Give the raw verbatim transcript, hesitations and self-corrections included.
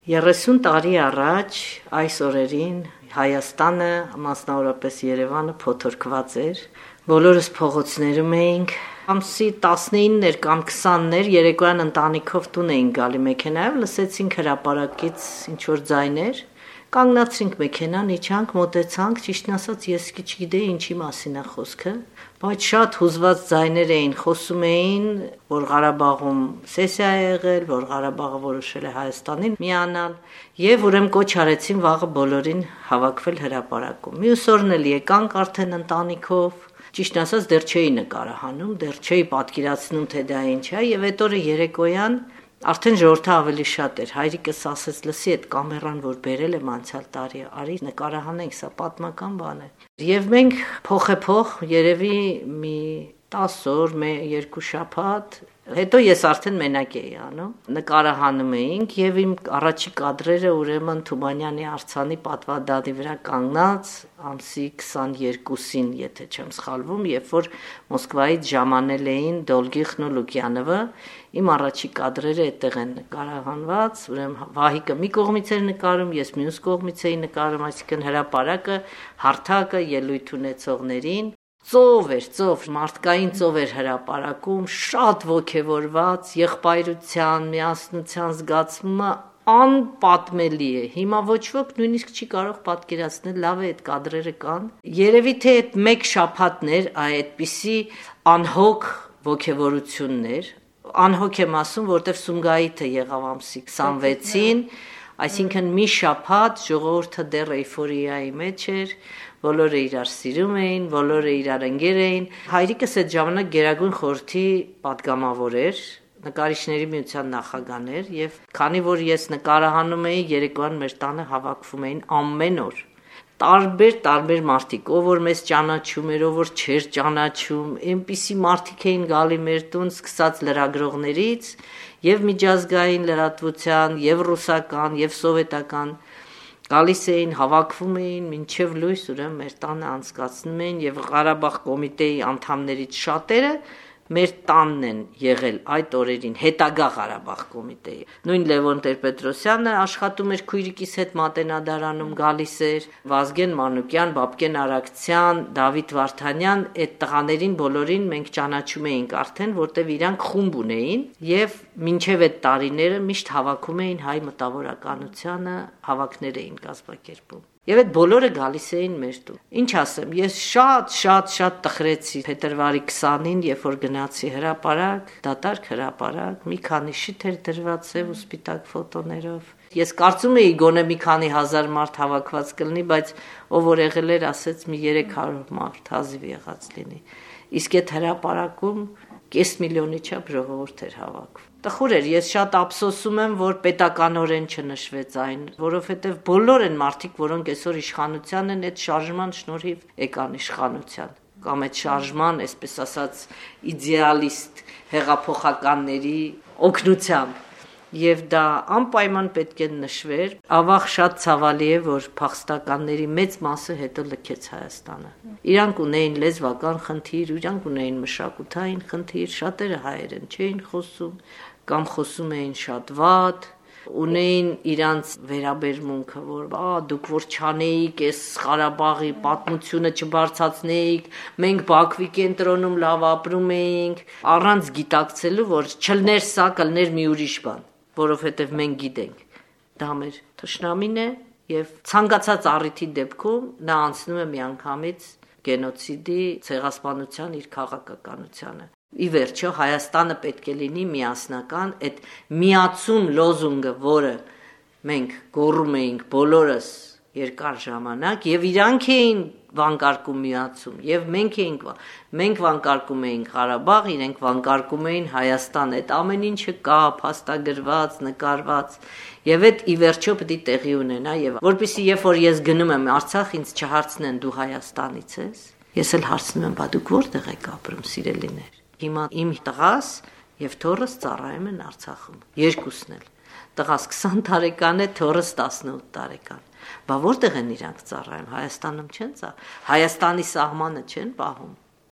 երեսուն տարի առաջ այս օրերին Հայաստանը, մասնավորապես Երևանը փոթորկված էր, բոլորս փողոցներում էինք, ամսի տասնիններ կամ քսաններ երեկոյան ընտանիքով տուն էինք գալի մեքենայով, լսեցինք հրապարակից ինչ-որ ձայներ, կանգնացրինք մեքենան, իջանք, մոտեցանք, ճիշտն ասած ես չգիտեի ինչի մասին է խոսքը, բայց շատ հուզված ձայներ էին, խոսում էին, որ Ղարաբաղում սեսիա է եղել, որ Ղարաբաղը որոշել է Հայաստանին միանալ, եւ ուրեմն կոչ արեցին վաղը բոլորին հավաքվել հրապարակում։ Մյուս օրն էլ եկանք արդեն ընտանիքով, ճիշտն ասած դեռ չէի նկարահանում, դեռ չէի պատկերացնում, թե դա ինչ է, եւ այդ օրը երեկոյան արդեն ժողովուրդը ավելի շատ էր, հայրիկս ասեց, լսի այդ կամերան, որ բերել եմ անցյալ տարի, արի նկարահանենք, սա պատմական բան է։ Եվ մենք փոխեփոխ երևի մի տասը օր, երկու շաբաթ, հետո ես արդեն մենակ էի անում, նկարահանում էինք եւ իմ առաջի կադրերը ուրեմն Թումանյանի արձանի պատվադանի վրա կանգնած ամսի քսաներկուսին, եթե չեմ սխալվում, երբ որ Մոսկվայից ժամանել էին Դոլգիխն ու Լուկյանովը, իմ առաջի կադրերը այդտեղ են նկարահանված, ուրեմն Վահիկը մի կողմից էր նկարում, ես մյուս կողմից էի նկարում, այսինքն հրապարակը, հարթակը ելույթ ունեցողներին, ծով էր, ծով, մարդկային ծով էր հրապարակում, շատ ոգևորված, եղբայրության, միասնության զգացումը անպատմելի է։ Հիմա ոչ ոք նույնիսկ չի կարող պատկերացնել, լավ է այդ կադրերը կան։ Երևի թե այդ մեկ շաբաթն էր այդպիսի անհոգ ոգևորություններ, անհոգ եմ ասում, որտեվ Սումգայիթը եղավ ամսի քսանվեցին, այսինքն մի շաբաթ ժողովուրդը դեռ էյֆորիայի մեջ էր, բոլորը իրար սիրում էին, բոլորը իրար ընկեր էին։ Հայրիկս այդ ժամանակ Գերագույն խորհրդի падգամավոր էր, նկարիչների միության նախագահն էր, եւ քանի որ ես նկարահանում էի, երեկոյան մեր տանը հավաքվում էին ամեն օր տարբեր տարբեր մարդիկ, ով որ մեզ ճանաչում էր, ով որ չէր ճանաչում, այնպիսի մարդիկ էին գալի մեր տուն, սկսած լրագրողներից եւ միջազգային լրատվության, եւ ռուսական, եւ սովետական, գալիս էին, հավաքվում էին, մինչև լույս ուրեմն մեր տանը անցկացնում էին եւ Ղարաբաղ կոմիտեի անդամներից շատերը մեր տանն են եղել այդ օրերին, հետագա Ղարաբաղ կոմիտեի։ Նույն Լևոն Տեր-Պետրոսյանը աշխատում էր քույրիկիս հետ Մատենադարանում, գալիս էր, Վազգեն Մանուկյան, Բաբկեն Արաքցյան, Դավիթ Վարդանյան, այդ տղաներին բոլորին մենք ճանաչում էինք արդեն, որտեվ իրանք խումբ ունեին եւ մինչև այդ տարիները միշտ հավաքում էին հայ մտավորականությանը, հավաքներ էին կազմակերպում։ Եվ այդ բոլորը գալիս էին մեր տուն։ Ինչ ասեմ, ես շատ շատ շատ տխրեցի փետրվարի քսանին, երբ որ գնացի հրապարակ, դատարկ հրապարակ, մի քանի շիթ էր դրված սև ու սպիտակ ֆոտոներով։ Ես կարծում էի գոնե մի քանի հազար մարդ հավաքված կլինի, բայց ով որ եղել էր, ասեց մի երեք հարյուր մարդ հազիվ եղած լինի։ Իսկ այդ հրապարակում կես միլիոնի չափ ժողովուրդ էր հավաքվում։ Տխուր էր, ես շատ ափսոսում եմ, որ պետականորեն չնշվեց այն, որովհետև բոլոր են մարդիկ, որոնք այսօր իշխանության են, այդ շարժման շնորհիվ եկան իշխանության, կամ այդ շարժման, այսպես ասած, իդեալիստ հեղափոխականների օգնությամբ, եւ դա անպայման պետք է նշվեր։ Ավաղ շատ ցավալի է, որ փախստականների մեծ մասը հետո լքեց Հայաստանը։ Իրանք ունեին լեզվական խնդիր, իրանք ունեին մշակութային խնդիր, շատերը հայերեն չէին խոսում կամ խոսում էին շատ վատ, ունեին իրանց վերաբերմունքը, որ ա դուք որ չանեիք, այս Ղարաբաղի պատմությունը չբարձրացնեիք, մենք Բաքվի կենտրոնում լավ ապրում էինք, առանց գիտակցելու, որ չլներ սա, կլներ մի ուրիշ բան, որովհետև մենք գիտենք, դա մեր թշնամին է եւ ցանկացած առիթի դեպքում նա անցնում է միանգամից գենոցիդի, ցեղասպանության իր քաղաքականությանը։ Ի վերջո Հայաստանը պետք է լինի միասնական, այդ միացում լոզունգը, որը մենք գոռում էինք բոլորս երկար ժամանակ եւ իրանք էին վանկարկում միացում եւ մենք էինք մենք վանկարկում էինք Ղարաբաղ, իրենք վանկարկում էին Հայաստան, այդ ամեն ինչը կա, փաստագրված, նկարված եւ այդ ի վերջո պետք է տեղի ունենա եւ որպեսզի երբ որ ես գնում եմ Արցախ, ինձ չհարցնեն դու Հայաստանից ես, ես էլ հարցնում եմ, բա դուք որտեղ եք ապրում, սիրելիներ։ Հիմա իմ տղաս եւ թոռս ծառայում են Արցախում, երկուսն էլ։ Տղաս քսան տարեկան է, թոռս տասնութ տարեկան։ Բա որտեղ են իրանք ծառայում, Հայաստանում չեն ծառայում, Հայաստանի սահմանը չեն պահում։